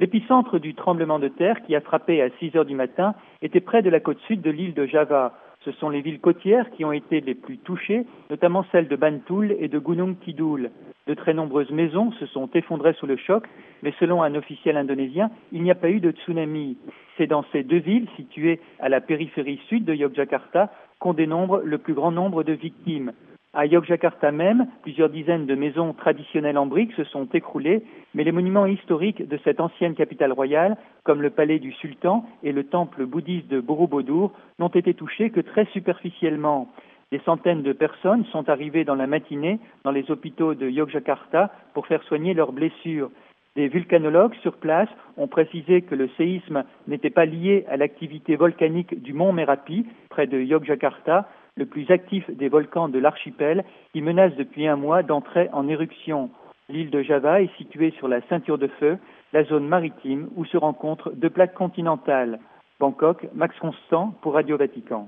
L'épicentre du tremblement de terre qui a frappé à 6 heures du matin était près de la côte sud de l'île de Java. Ce sont les villes côtières qui ont été les plus touchées, notamment celles de Bantul et de Gunung Kidul. De très nombreuses maisons se sont effondrées sous le choc, mais selon un officiel indonésien, il n'y a pas eu de tsunami. C'est dans ces deux villes, situées à la périphérie sud de Yogyakarta, qu'on dénombre le plus grand nombre de victimes. À Yogyakarta même, plusieurs dizaines de maisons traditionnelles en briques se sont écroulées, mais les monuments historiques de cette ancienne capitale royale, comme le palais du sultan et le temple bouddhiste de Borobudur, n'ont été touchés que très superficiellement. Des centaines de personnes sont arrivées dans la matinée dans les hôpitaux de Yogyakarta pour faire soigner leurs blessures. Des vulcanologues sur place ont précisé que le séisme n'était pas lié à l'activité volcanique du mont Merapi, près de Yogyakarta, le plus actif des volcans de l'archipel, qui menace depuis un mois d'entrer en éruption. L'île de Java est située sur la ceinture de feu, la zone maritime où se rencontrent deux plaques continentales. Bangkok, Max Constant pour Radio Vatican.